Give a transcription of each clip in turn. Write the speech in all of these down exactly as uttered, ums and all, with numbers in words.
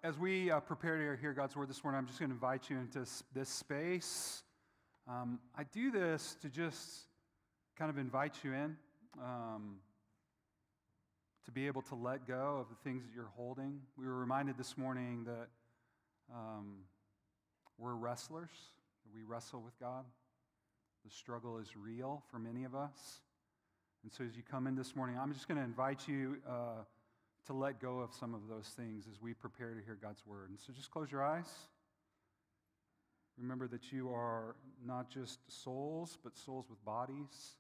as we uh, prepare to hear God's word this morning, I'm just going to invite you into this space. Um, I do this to just kind of invite you in, um, to be able to let go of the things that you're holding. We were reminded this morning that um, we're wrestlers, that we wrestle with God. The struggle is real for many of us. And so as you come in this morning, I'm just going to invite you uh, to let go of some of those things as we prepare to hear God's word. And so just close your eyes. Remember that you are not just souls, but souls with bodies.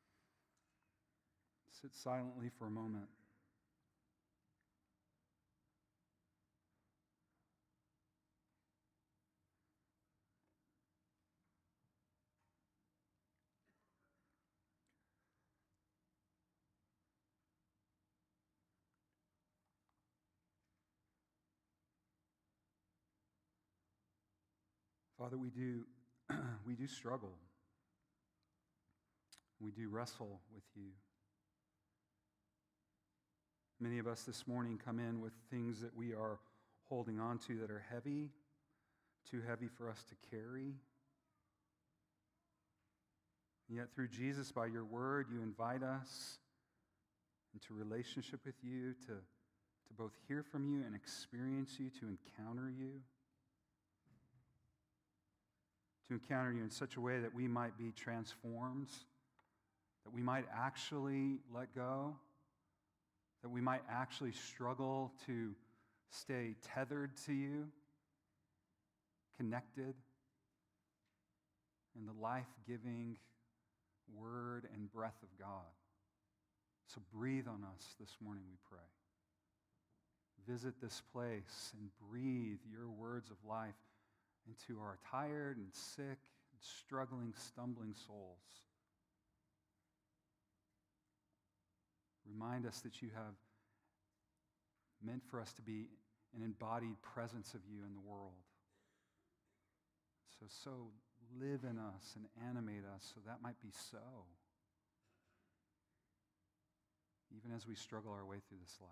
Sit silently for a moment. Father, we do we do struggle. We do wrestle with you. Many of us this morning come in with things that we are holding on to that are heavy, too heavy for us to carry. And yet through Jesus, by your word, you invite us into relationship with you, to, to both hear from you and experience you, to encounter you. To encounter you in such a way that we might be transformed, that we might actually let go, that we might actually struggle to stay tethered to you, connected in the life-giving word and breath of God. So breathe on us this morning, we pray. Visit this place and breathe your words of life into our tired and sick, and struggling, stumbling souls. Remind us that you have meant for us to be an embodied presence of you in the world. So, so live in us and animate us so that might be so, even as we struggle our way through this life.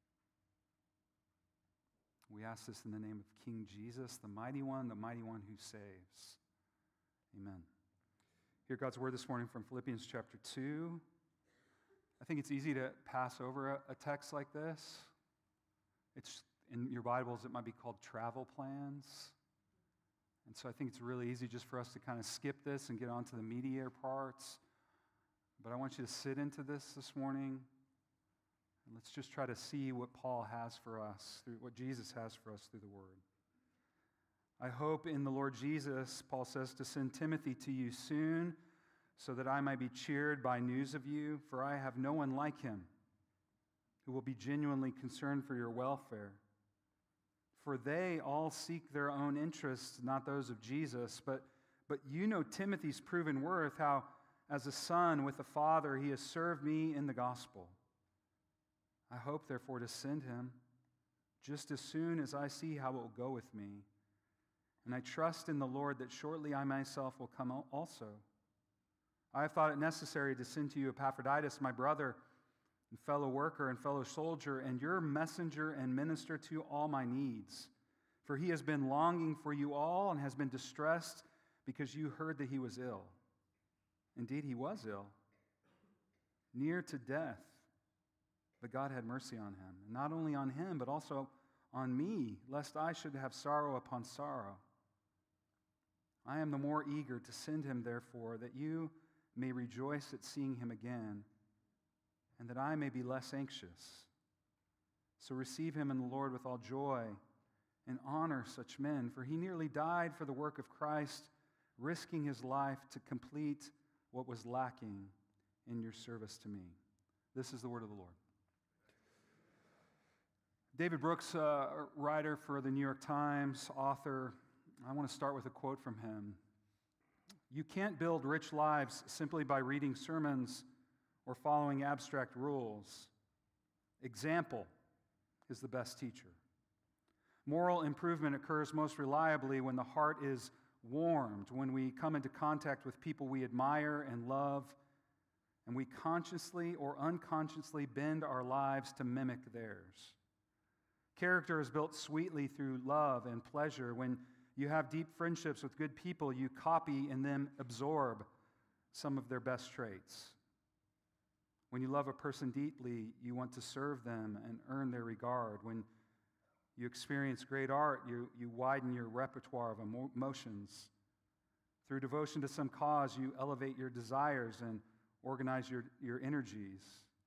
We ask this in the name of King Jesus, the mighty one, the mighty one who saves. Amen. Hear God's word this morning from Philippians chapter two. I think it's easy to pass over a, a text like this. It's in your Bibles, it might be called travel plans. And so I think it's really easy just for us to kind of skip this and get on to the meatier parts. But I want you to sit into this this morning. And let's just try to see what Paul has for us, through what Jesus has for us through the Word. I hope in the Lord Jesus, Paul says, to send Timothy to you soon, so that I might be cheered by news of you, for I have no one like him who will be genuinely concerned for your welfare. For they all seek their own interests, not those of Jesus, but, but you know Timothy's proven worth, how as a son with a father he has served me in the gospel. I hope, therefore, to send him just as soon as I see how it will go with me. And I trust in the Lord that shortly I myself will come also. I have thought it necessary to send to you Epaphroditus, my brother and fellow worker and fellow soldier, and your messenger and minister to all my needs. For he has been longing for you all and has been distressed because you heard that he was ill. Indeed, he was ill, near to death. But God had mercy on him, and not only on him, but also on me, lest I should have sorrow upon sorrow. I am the more eager to send him, therefore, that you may rejoice at seeing him again, and that I may be less anxious. So receive him in the Lord with all joy, and honor such men, for he nearly died for the work of Christ, risking his life to complete what was lacking in your service to me. This is the word of the Lord. David Brooks, uh, writer for the New York Times, author, I want to start with a quote from him. You can't build rich lives simply by reading sermons or following abstract rules. Example is the best teacher. Moral improvement occurs most reliably when the heart is warmed, when we come into contact with people we admire and love, and we consciously or unconsciously bend our lives to mimic theirs. Character is built sweetly through love and pleasure. When you have deep friendships with good people, you copy and then absorb some of their best traits. When you love a person deeply, you want to serve them and earn their regard. When you experience great art, you, you widen your repertoire of emo- emotions. Through devotion to some cause, you elevate your desires and organize your, your energies.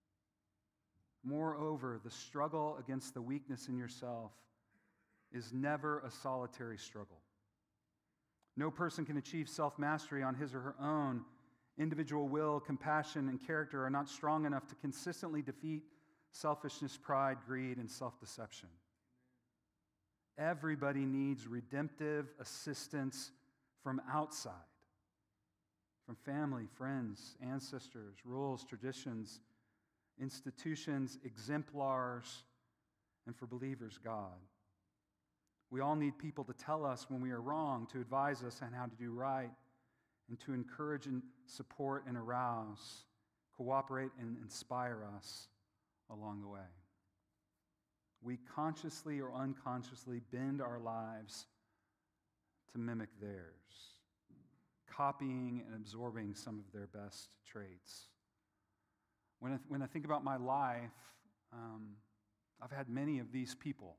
Moreover, the struggle against the weakness in yourself is never a solitary struggle. No person can achieve self-mastery on his or her own. Individual will, compassion, and character are not strong enough to consistently defeat selfishness, pride, greed, and self-deception. Everybody needs redemptive assistance from outside, from family, friends, ancestors, rules, traditions, institutions, exemplars, and for believers, God. We all need people to tell us when we are wrong, to advise us on how to do right, and to encourage and support and arouse, cooperate and inspire us along the way. We consciously or unconsciously bend our lives to mimic theirs, copying and absorbing some of their best traits. When I, th- when I think about my life, um, I've had many of these people.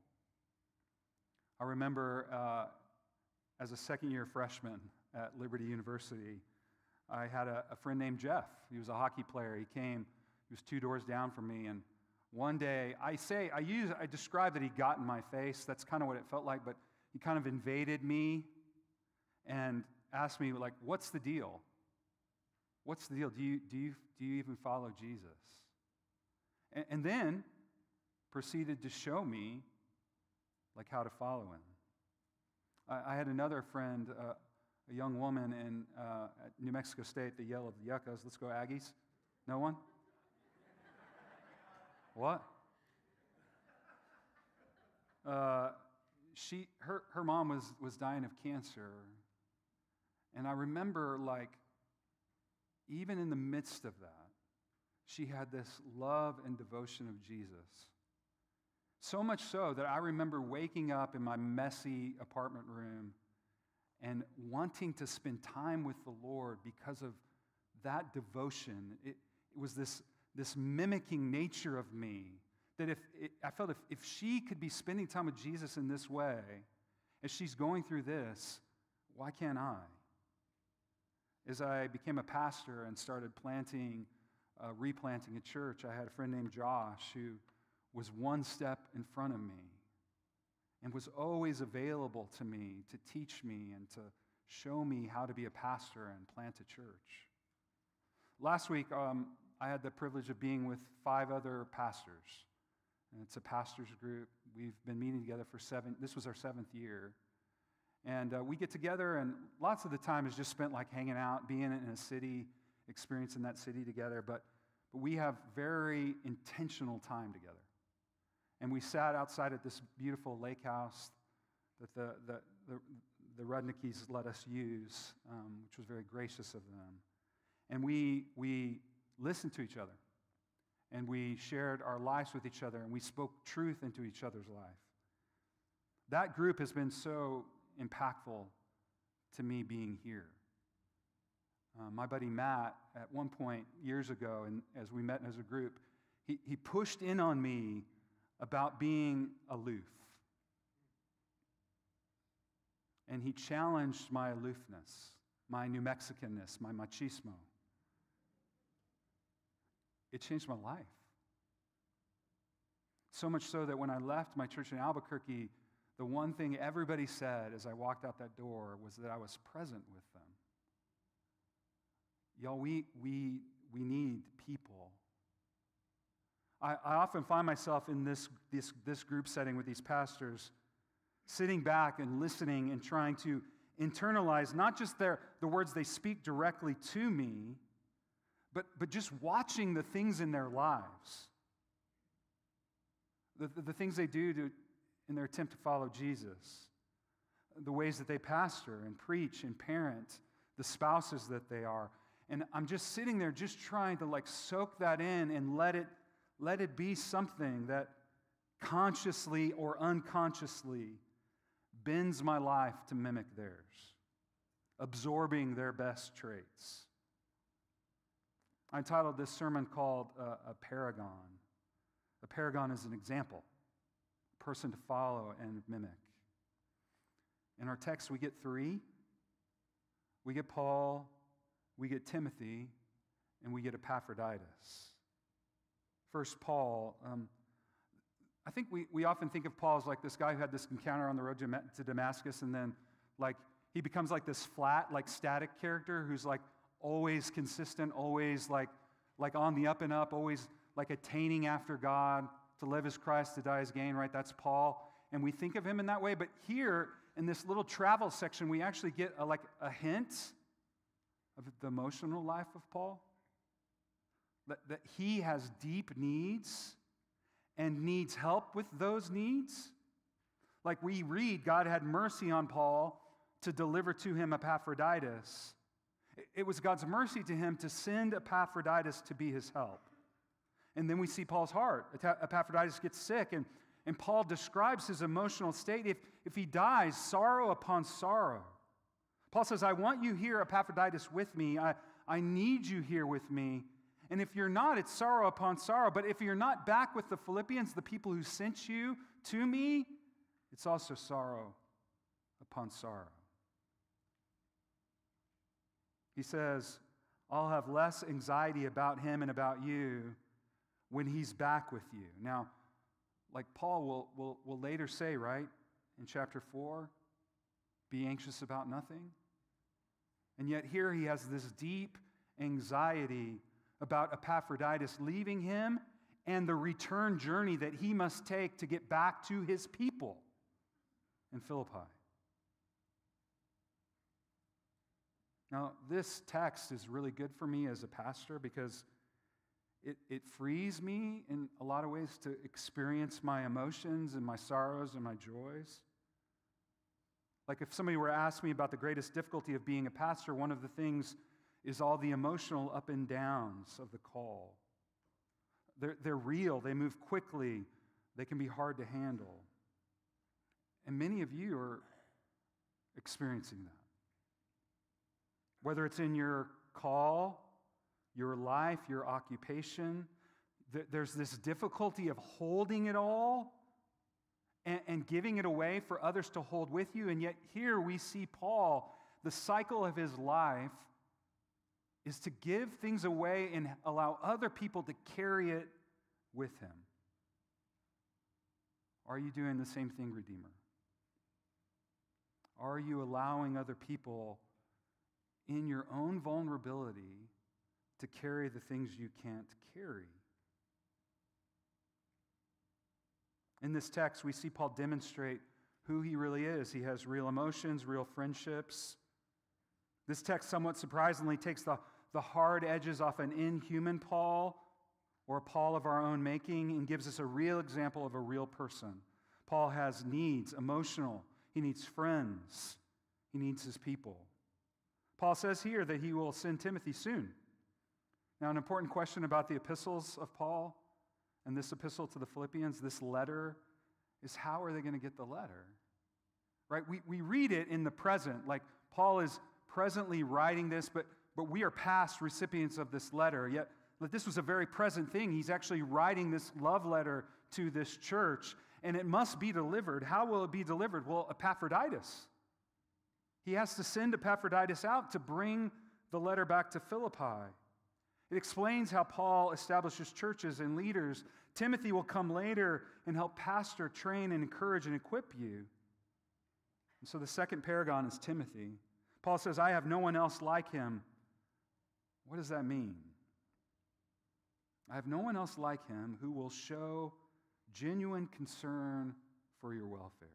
I remember uh, as a second-year freshman at Liberty University, I had a, a friend named Jeff. He was a hockey player. He came, he was two doors down from me, and one day, I say, I use, I describe that he got in my face. That's kind of what it felt like, but he kind of invaded me and asked me, like, what's the deal? What's the deal? Do you, do you, do you even follow Jesus? And, and then proceeded to show me, like, how to follow him. I, I had another friend, uh, a young woman in uh, at New Mexico State, the Yell of the Yuccas. Let's go Aggies. No one? What? Uh, she, her, her mom was, was dying of cancer. And I remember, like, even in the midst of that, she had this love and devotion of Jesus. So much so that I remember waking up in my messy apartment room and wanting to spend time with the Lord because of that devotion. It, it was this, this mimicking nature of me that if it, I felt if, if she could be spending time with Jesus in this way, as she's going through this, why can't I? As I became a pastor and started planting, uh, replanting a church, I had a friend named Josh who was one step in front of me and was always available to me to teach me and to show me how to be a pastor and plant a church. Last week, um, I had the privilege of being with five other pastors. And it's a pastor's group. We've been meeting together for seven, this was our seventh year. And uh, we get together, and lots of the time is just spent like hanging out, being in a city, experiencing that city together. But, but we have very intentional time together. And we sat outside at this beautiful lake house that the, the, the, the Rudnickies let us use, um, which was very gracious of them. And we, we listened to each other. And we shared our lives with each other, and we spoke truth into each other's life. That group has been so impactful to me being here. Uh, my buddy Matt, at one point years ago, and as we met as a group, he, he pushed in on me about being aloof. And he challenged my aloofness, my New Mexicanness, my machismo. It changed my life. So much so that when I left my church in Albuquerque, the one thing everybody said as I walked out that door was that I was present with them. Y'all, we, we, we need people. I, I often find myself in this, this, this group setting with these pastors, sitting back and listening and trying to internalize not just their, the words they speak directly to me, but, but just watching the things in their lives, the, the, the things they do to, in their attempt to follow Jesus, the ways that they pastor and preach and parent, the spouses that they are. And I'm just sitting there just trying to like soak that in and let it, let it be something that consciously or unconsciously bends my life to mimic theirs, absorbing their best traits. I entitled this sermon called uh, A Paragon. A paragon is an example, a person to follow and mimic. In our text, we get three. We get Paul, we get Timothy, and we get Epaphroditus. First, Paul. Um, I think we, we often think of Paul as like this guy who had this encounter on the road to Damascus, and then like he becomes like this flat, like static character who's like always consistent, always like, like on the up and up, always like attaining after God. To live as Christ, to die as gain, right? That's Paul. And we think of him in that way. But here, in this little travel section, we actually get a, like a hint of the emotional life of Paul. That, that he has deep needs and needs help with those needs. Like we read, God had mercy on Paul to deliver to him Epaphroditus. It was God's mercy to him to send Epaphroditus to be his help. And then we see Paul's heart. Epaphroditus gets sick, and, and Paul describes his emotional state. If, if he dies, sorrow upon sorrow. Paul says, I want you here, Epaphroditus, with me. I, I need you here with me. And if you're not, it's sorrow upon sorrow. But if you're not back with the Philippians, the people who sent you to me, it's also sorrow upon sorrow. He says, I'll have less anxiety about him and about you when he's back with you. Now, like Paul will, will, will later say, right, in chapter four, be anxious about nothing. And yet here he has this deep anxiety about Epaphroditus leaving him and the return journey that he must take to get back to his people in Philippi. Now, this text is really good for me as a pastor because it, it frees me in a lot of ways to experience my emotions and my sorrows and my joys. Like if somebody were to ask me about the greatest difficulty of being a pastor, one of the things is all the emotional up and downs of the call. They're, they're real, they move quickly, they can be hard to handle. And many of you are experiencing that. Whether it's in your call, your life, your occupation, th- there's this difficulty of holding it all and, and giving it away for others to hold with you. And yet here we see Paul, the cycle of his life is to give things away and allow other people to carry it with him. Are you doing the same thing, Redeemer? Are you allowing other people in your own vulnerability to carry the things you can't carry? In this text, we see Paul demonstrate who he really is. He has real emotions, real friendships. This text, somewhat surprisingly, takes the, the hard edges off an inhuman Paul or a Paul of our own making and gives us a real example of a real person. Paul has needs, emotional. He needs friends. He needs his people. Paul says here that he will send Timothy soon. Now, an important question about the epistles of Paul and this epistle to the Philippians, this letter, is how are they going to get the letter? Right? We, we read it in the present, like Paul is presently writing this, but, but we are past recipients of this letter. Yet, this was a very present thing. He's actually writing this love letter to this church, and it must be delivered. How will it be delivered? Well, Epaphroditus. He has to send Epaphroditus out to bring the letter back to Philippi. It explains how Paul establishes churches and leaders. Timothy will come later and help pastor, train, and encourage and equip you. And so the second paragon is Timothy. Paul says, I have no one else like him. What does that mean? I have no one else like him who will show genuine concern for your welfare.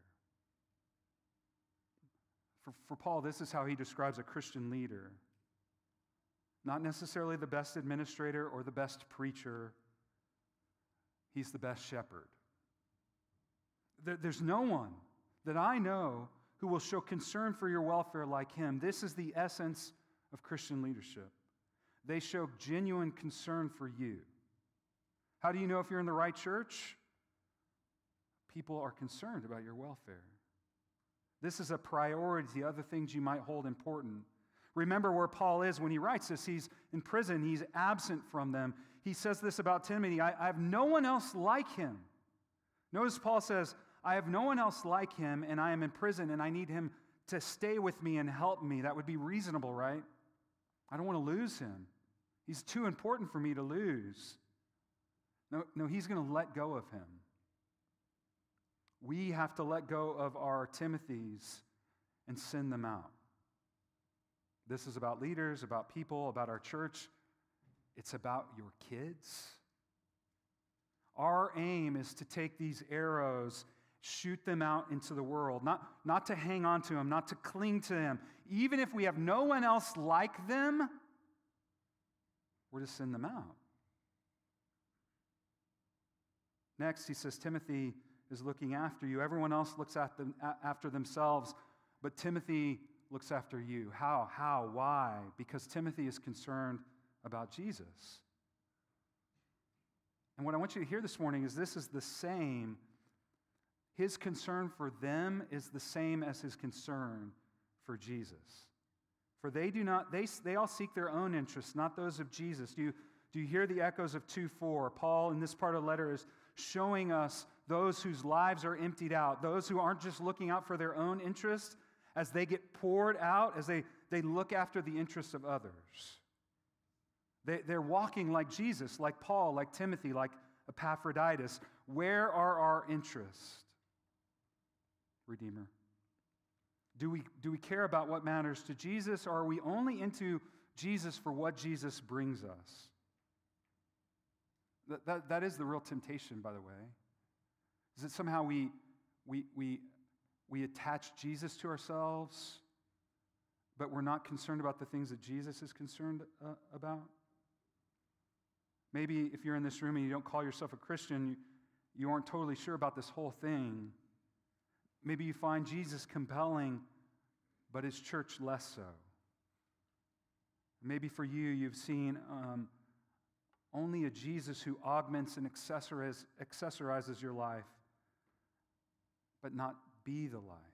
For, for Paul, this is how he describes a Christian leader. Not necessarily the best administrator or the best preacher. He's the best shepherd. There, there's no one that I know who will show concern for your welfare like him. This is the essence of Christian leadership. They show genuine concern for you. How do you know if you're in the right church? People are concerned about your welfare. This is a priority to other things you might hold important. Remember where Paul is when he writes this. He's in prison. He's absent from them. He says this about Timothy, I, I have no one else like him. Notice Paul says, I have no one else like him, and I am in prison, and I need him to stay with me and help me. That would be reasonable, right? I don't want to lose him. He's too important for me to lose. No, no, he's going to let go of him. We have to let go of our Timothys and send them out. This is about leaders, about people, about our church. It's about your kids. Our aim is to take these arrows, shoot them out into the world, not, not to hang on to them, not to cling to them. Even if we have no one else like them, we're to send them out. Next, he says, Timothy is looking after you. Everyone else looks at them, after themselves, but Timothy looks after you. How? How? Why? Because Timothy is concerned about Jesus. And what I want you to hear this morning is this is the same. His concern for them is the same as his concern for Jesus. For they do not, they, they all seek their own interests, not those of Jesus. Do you, do you hear the echoes of two four? Paul, in this part of the letter, is showing us those whose lives are emptied out, those who aren't just looking out for their own interests as they get poured out, as they, they look after the interests of others. They, they're walking like Jesus, like Paul, like Timothy, like Epaphroditus. Where are our interests, Redeemer? Do we, do we care about what matters to Jesus, or are we only into Jesus for what Jesus brings us? That, that, that is the real temptation, by the way. Is that somehow we, we, we, we attach Jesus to ourselves, but we're not concerned about the things that Jesus is concerned uh, about? Maybe if you're in this room and you don't call yourself a Christian, you, you aren't totally sure about this whole thing. Maybe you find Jesus compelling, but his church less so. Maybe for you, you've seen um, only a Jesus who augments and accessorize, accessorizes your life, but not be the life.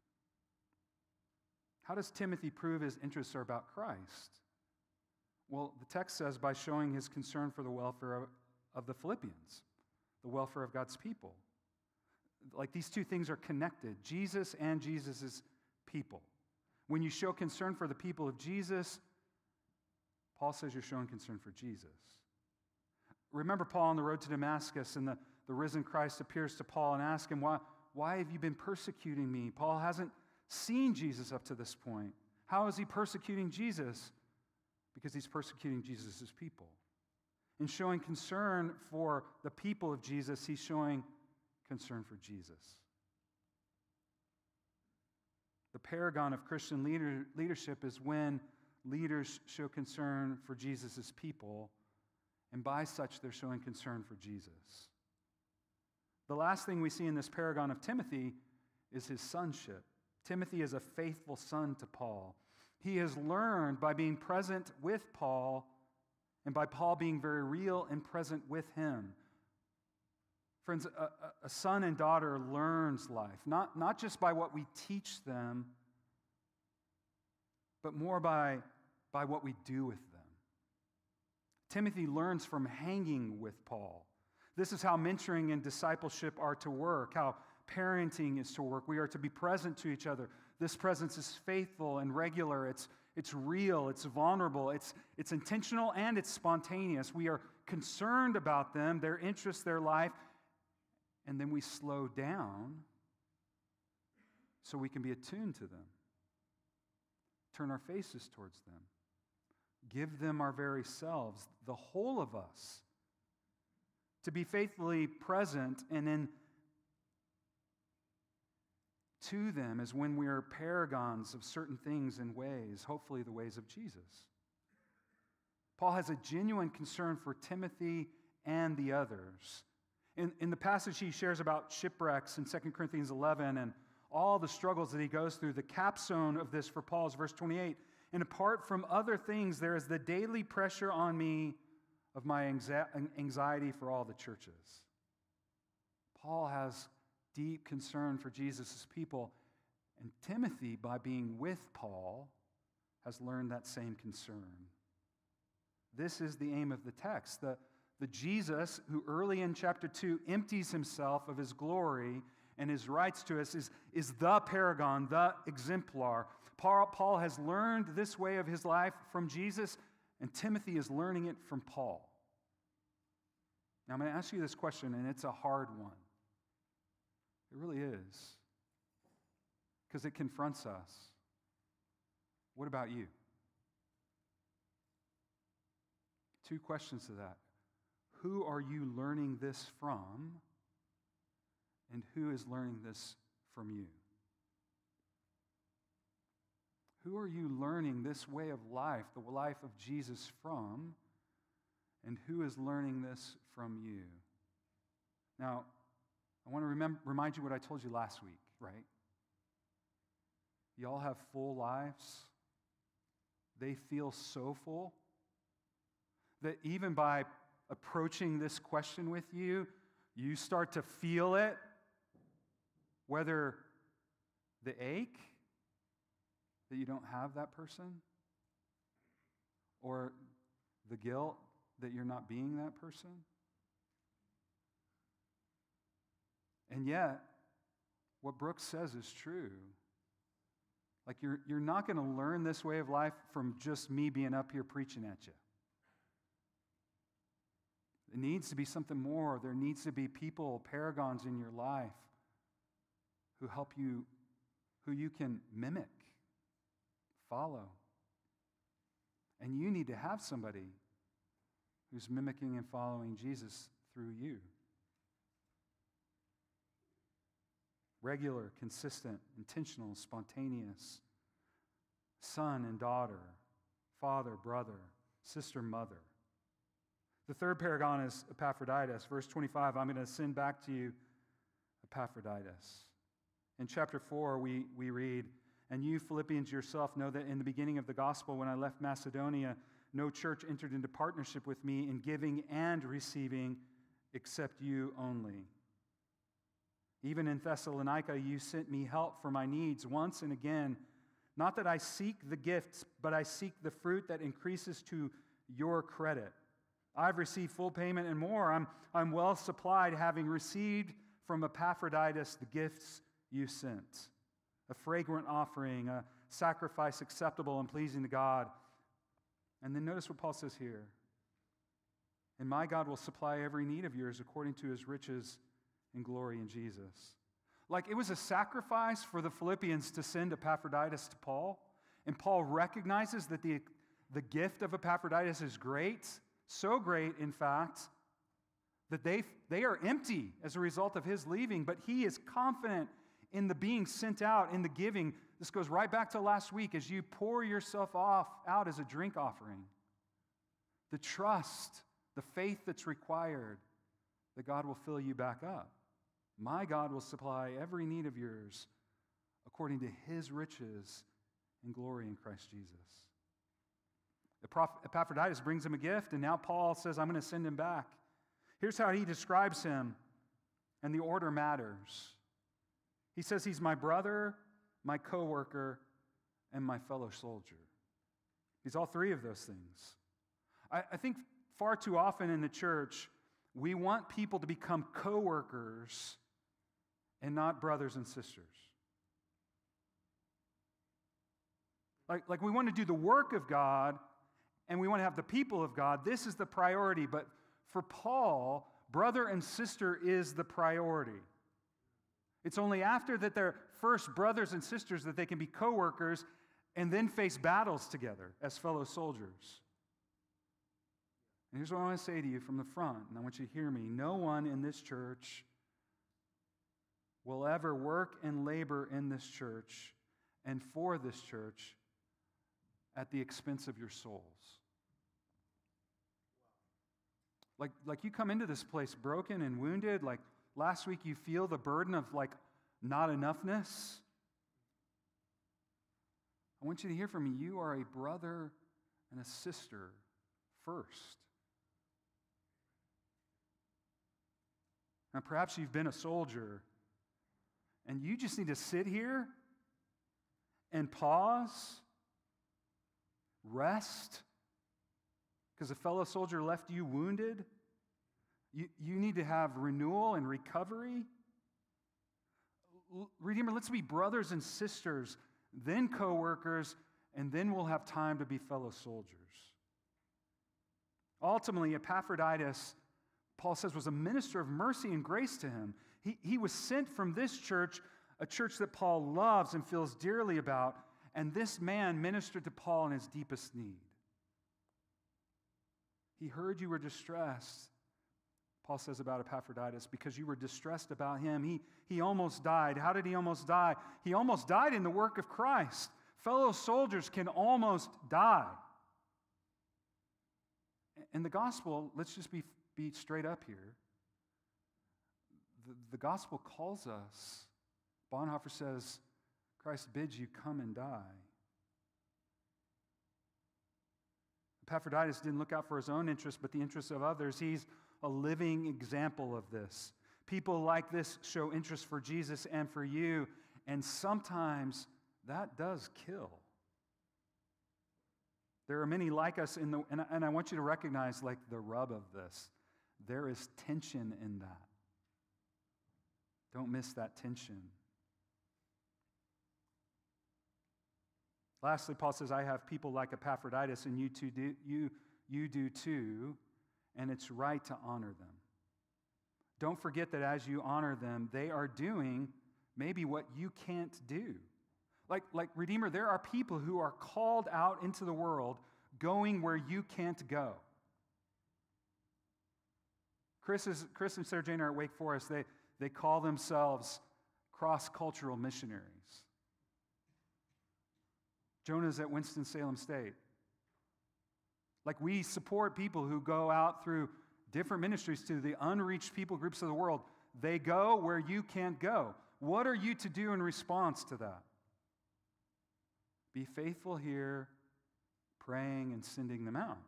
How does Timothy prove his interests are about Christ? Well, the text says by showing his concern for the welfare of, of the Philippians, the welfare of God's people. Like these two things are connected, Jesus and Jesus' people. When you show concern for the people of Jesus, Paul says you're showing concern for Jesus. Remember Paul on the road to Damascus, and the, the risen Christ appears to Paul and asks him, why, why have you been persecuting me? Paul hasn't seen Jesus up to this point. How is he persecuting Jesus? Because he's persecuting Jesus' people. In showing concern for the people of Jesus, he's showing concern for Jesus. The paragon of Christian leader, leadership is when leaders show concern for Jesus' people, and by such they're showing concern for Jesus. The last thing we see in this paragon of Timothy is his sonship. Timothy is a faithful son to Paul. He has learned by being present with Paul and by Paul being very real and present with him. Friends, a, a son and daughter learns life, not, not just by what we teach them, but more by, by what we do with them. Timothy learns from hanging with Paul. This is how mentoring and discipleship are to work, how parenting is to work. We are to be present to each other. This presence is faithful and regular. It's, it's real. It's vulnerable. It's, it's intentional and it's spontaneous. We are concerned about them, their interests, their life, and then we slow down so we can be attuned to them, turn our faces towards them, give them our very selves, the whole of us, to be faithfully present and in to them as when we are paragons of certain things and ways, hopefully the ways of Jesus. Paul has a genuine concern for Timothy and the others. In, in the passage he shares about shipwrecks in Second Corinthians eleven and all the struggles that he goes through, the capstone of this for Paul is verse twenty-eight. And apart from other things, there is the daily pressure on me of my anxiety for all the churches. Paul has deep concern for Jesus' people. And Timothy, by being with Paul, has learned that same concern. This is the aim of the text. The, the Jesus who early in chapter two empties himself of his glory and his rights to us is, is the paragon, the exemplar. Paul, Paul has learned this way of his life from Jesus, and Timothy is learning it from Paul. Now I'm going to ask you this question, and it's a hard one. It really is. Because it confronts us. What about you? Two questions to that. Who are you learning this from? And who is learning this from you? Who are you learning this way of life, the life of Jesus, from? And who is learning this from you? Now, I want to remember, remind you what I told you last week, right? You all have full lives. They feel so full that even by approaching this question with you, you start to feel it, whether the ache that you don't have that person, or the guilt that you're not being that person. And yet, what Brooks says is true. Like, you're, you're not going to learn this way of life from just me being up here preaching at you. It needs to be something more. There needs to be people, paragons in your life who help you, who you can mimic, follow. And you need to have somebody who's mimicking and following Jesus through you. Regular, consistent, intentional, spontaneous, son and daughter, father, brother, sister, mother. The third paragon is Epaphroditus. Verse twenty-five, I'm going to send back to you Epaphroditus. In chapter four, we, we read, and you Philippians yourself know that in the beginning of the gospel, when I left Macedonia, no church entered into partnership with me in giving and receiving except you only. Even in Thessalonica, you sent me help for my needs once and again. Not that I seek the gifts, but I seek the fruit that increases to your credit. I've received full payment and more. I'm, I'm well supplied, having received from Epaphroditus the gifts you sent. A fragrant offering, a sacrifice acceptable and pleasing to God. And then notice what Paul says here. And my God will supply every need of yours according to his riches and glory in Jesus. Like, it was a sacrifice for the Philippians to send Epaphroditus to Paul. And Paul recognizes that the, the gift of Epaphroditus is great. So great, in fact, that they, they are empty as a result of his leaving. But he is confident in the being sent out, in the giving. This goes right back to last week. As you pour yourself off out as a drink offering, the trust, the faith that's required, that God will fill you back up. My God will supply every need of yours according to his riches and glory in Christ Jesus. Epaphroditus brings him a gift, and now Paul says, I'm going to send him back. Here's how he describes him, and the order matters. He says he's my brother, my co-worker, and my fellow soldier. He's all three of those things. I, I think far too often in the church, we want people to become co-workers and not brothers and sisters. Like, like we want to do the work of God, and we want to have the people of God. This is the priority. But for Paul, brother and sister is the priority. It's only after that they're first brothers and sisters that they can be co-workers and then face battles together as fellow soldiers. And here's what I want to say to you from the front, and I want you to hear me. No one in this church will ever work and labor in this church and for this church at the expense of your souls. Like, like you come into this place broken and wounded, like last week you feel the burden of like not enoughness. I want you to hear from me. You are a brother and a sister first. Now, perhaps you've been a soldier And you just need to sit here and pause, rest, because a fellow soldier left you wounded. You, you need to have renewal and recovery. Redeemer, let's be brothers and sisters, then co-workers, and then we'll have time to be fellow soldiers. Ultimately, Epaphroditus, Paul says, was a minister of mercy and grace to him. He, he was sent from this church, a church that Paul loves and feels dearly about, and this man ministered to Paul in his deepest need. He heard you were distressed, Paul says about Epaphroditus, because you were distressed about him. He, he almost died. How did he almost die? He almost died in the work of Christ. Fellow soldiers can almost die. And the gospel, let's just be, be straight up here. The, the gospel calls us. Bonhoeffer says, Christ bids you come and die. Epaphroditus didn't look out for his own interests, but the interests of others. He's a living example of this. People like this show interest for Jesus and for you, and sometimes that does kill. There are many like us in the, and I, and I want you to recognize like the rub of this. There is tension in that. Don't miss that tension. Lastly, Paul says, I have people like Epaphroditus, and you too do, you, you do too, and it's right to honor them. Don't forget that as you honor them, they are doing maybe what you can't do. Like, like Redeemer, there are people who are called out into the world going where you can't go. Chris, is, Chris and Sarah Jane are at Wake Forest. They, they call themselves cross-cultural missionaries. Jonah's at Winston-Salem State. Like we support people who go out through different ministries to the unreached people groups of the world. They go where you can't go. What are you to do in response to that? Be faithful here, praying and sending them out.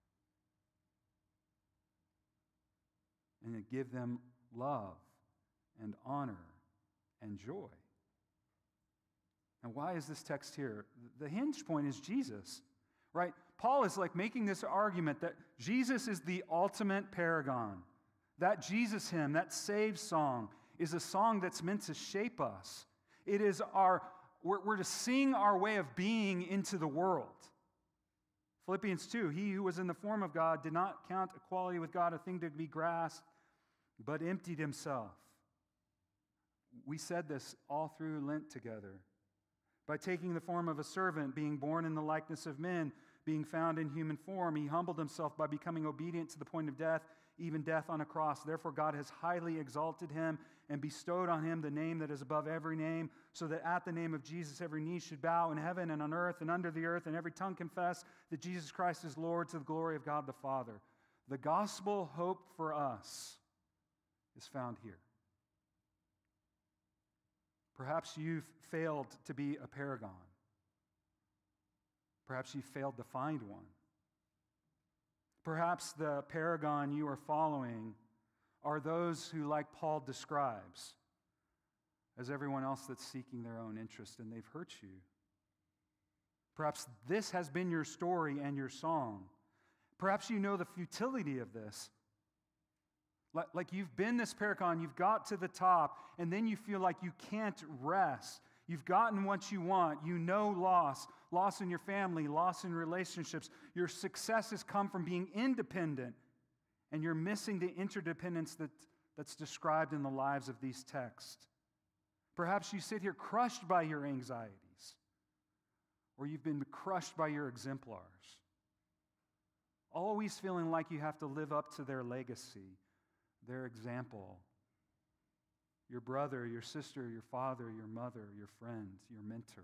And to give them love and honor and joy. And why is this text here? The hinge point is Jesus, right? Paul is like making this argument that Jesus is the ultimate paragon. That Jesus hymn, that Save song, is a song that's meant to shape us. It is our, we're, we're to sing our way of being into the world. Philippians two, he who was in the form of God did not count equality with God a thing to be grasped, but emptied himself. We said this all through Lent together. By taking the form of a servant, being born in the likeness of men, being found in human form, he humbled himself by becoming obedient to the point of death, even death on a cross. Therefore, God has highly exalted him and bestowed on him the name that is above every name, so that at the name of Jesus every knee should bow in heaven and on earth and under the earth, and every tongue confess that Jesus Christ is Lord, to the glory of God the Father. The gospel hope for us is found here. Perhaps you've failed to be a paragon. Perhaps you've failed to find one. Perhaps the paragon you are following are those who, like Paul describes, as everyone else that's seeking their own interest, and they've hurt you. Perhaps this has been your story and your song. Perhaps you know the futility of this. Like you've been this paragon, you've got to the top, and then you feel like you can't rest. You've gotten what you want. You know loss. Loss in your family, loss in relationships. Your success has come from being independent, and you're missing the interdependence that, that's described in the lives of these texts. Perhaps you sit here crushed by your anxieties, or you've been crushed by your exemplars. Always feeling like you have to live up to their legacy, their example. Your brother, your sister, your father, your mother, your friend, your mentor.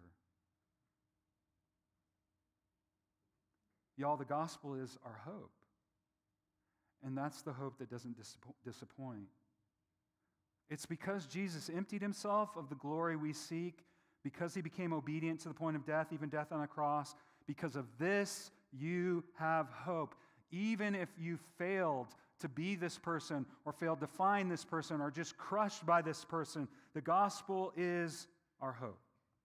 Y'all, the gospel is our hope. And that's the hope that doesn't disappoint. It's because Jesus emptied himself of the glory we seek, because he became obedient to the point of death, even death on a cross. Because of this, you have hope. Even if you failed to be this person or failed to find this person or just crushed by this person. The gospel is our hope.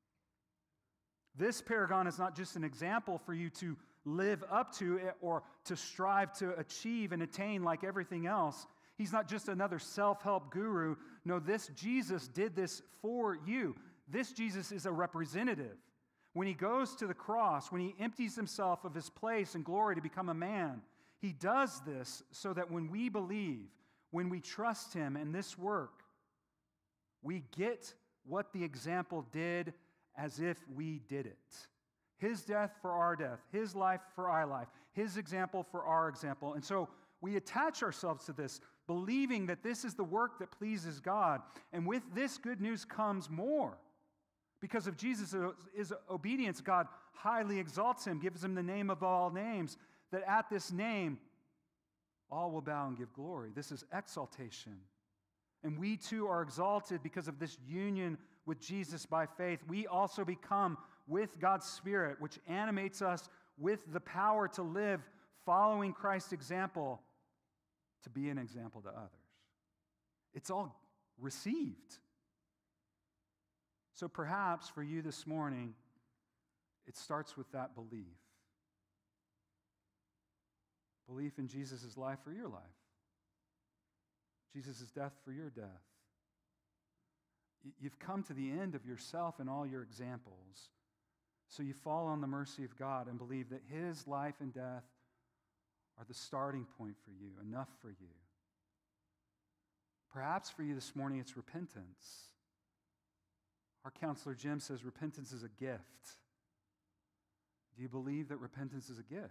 This paragon is not just an example for you to live up to or to strive to achieve and attain like everything else. He's not just another self-help guru. No, this Jesus did this for you. This Jesus is a representative. When he goes to the cross, when he empties himself of his place and glory to become a man, he does this so that when we believe, when we trust him in this work, we get what the example did as if we did it. His death for our death, his life for our life, his example for our example. And so we attach ourselves to this, believing that this is the work that pleases God. And with this good news comes more. Because of Jesus' obedience, God highly exalts him, gives him the name of all names, that at this name, all will bow and give glory. This is exaltation. And we too are exalted because of this union with Jesus by faith. We also become, with God's Spirit, which animates us with the power to live following Christ's example, to be an example to others. It's all received. So perhaps for you this morning, it starts with that belief. Belief in Jesus' life for your life. Jesus' death for your death. You've come to the end of yourself and all your examples. So you fall on the mercy of God and believe that his life and death are the starting point for you, enough for you. Perhaps for you this morning, it's repentance. Our counselor Jim says repentance is a gift. Do you believe that repentance is a gift?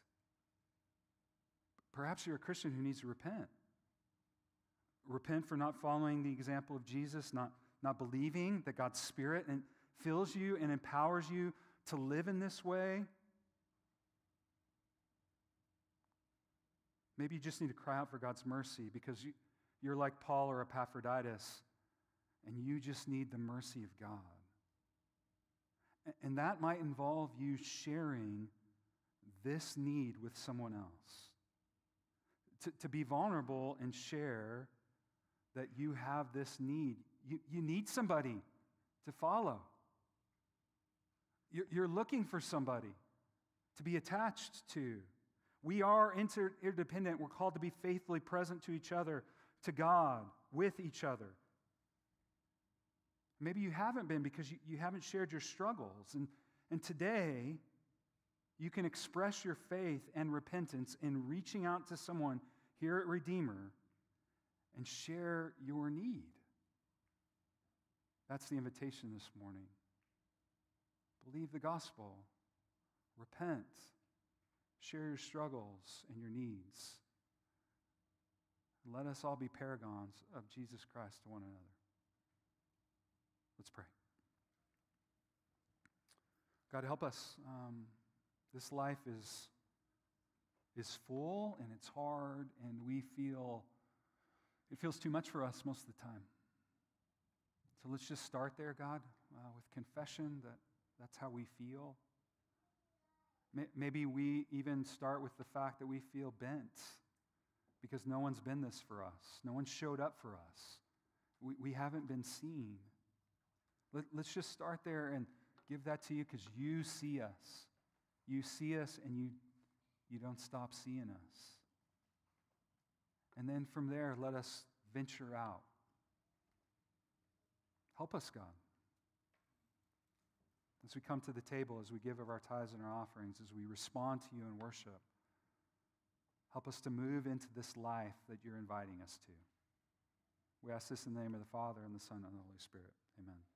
Perhaps you're a Christian who needs to repent. Repent for not following the example of Jesus, not, not believing that God's Spirit and fills you and empowers you to live in this way. Maybe you just need to cry out for God's mercy because you, you're like Paul or Epaphroditus, and you just need the mercy of God. And that might involve you sharing this need with someone else. To, to be vulnerable and share that you have this need. You, you need somebody to follow. You're, you're looking for somebody to be attached to. We are inter- interdependent. We're called to be faithfully present to each other, to God, with each other. Maybe you haven't been because you, you haven't shared your struggles. And, and today, you can express your faith and repentance in reaching out to someone here at Redeemer and share your need. That's the invitation this morning. Believe the gospel. Repent. Share your struggles and your needs. Let us all be paragons of Jesus Christ to one another. Let's pray. God, help us. Um, this life is, is full and it's hard, and we feel, it feels too much for us most of the time. So let's just start there, God, uh, with confession that that's how we feel. Maybe we even start with the fact that we feel bent because no one's been this for us. No one showed up for us. We, we haven't been seen. Let, let's just start there and give that to you because you see us. You see us and you, you don't stop seeing us. And then from there, let us venture out. Help us, God. As we come to the table, as we give of our tithes and our offerings, as we respond to you in worship, help us to move into this life that you're inviting us to. We ask this in the name of the Father, and the Son, and the Holy Spirit. Amen.